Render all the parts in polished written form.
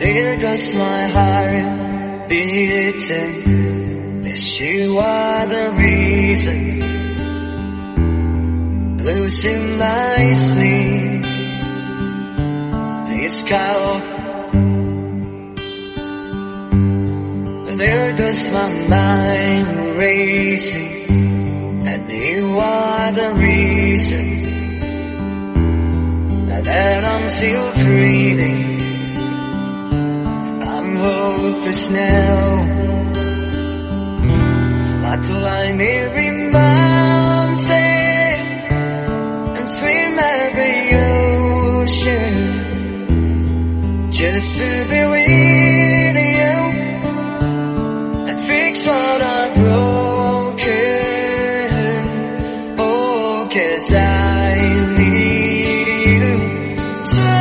There goes my heart beating. Yes, you are the reason. Losing my sleep. Please call. There goes my mind racing, and you are the reason that I'm still breathing. I'm hopeless now, not to climb every mountain and swim every ocean, just to be with you and fix what I've broken. Oh, 'cause I need you so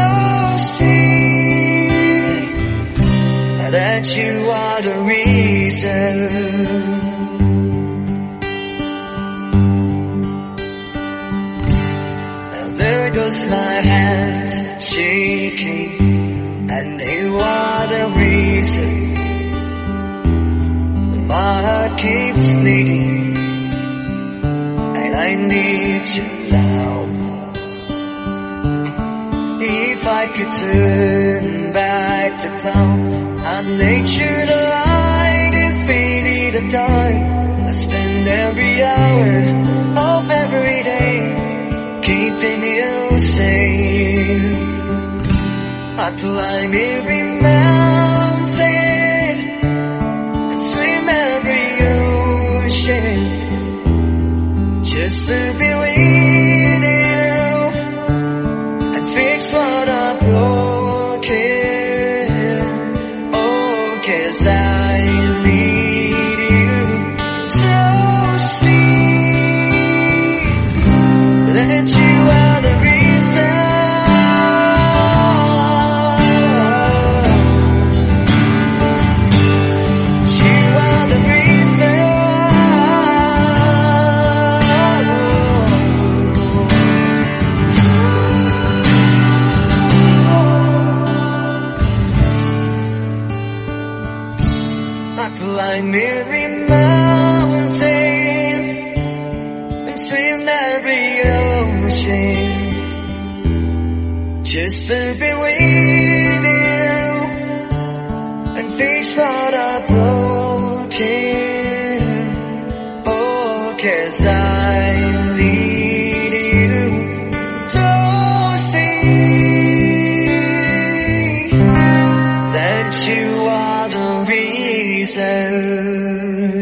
sweet that you are the reason. There goes my hands shaking, and you are the reason. My heart keeps bleeding, and I need you now. If I could turn back the clock, I'd make sure the light and faded the dark. I spend every hour of every day keeping you safe. I climb every mountain and swim every ocean, just to be with you and fix what I've broken. Oh, 'cause I need you so sweet that you are the reason. You are the reason. I climb every mountain and swim every ocean, just to be with you and fix what I've broken. Oh, 'cause I need you to see that you are the reason.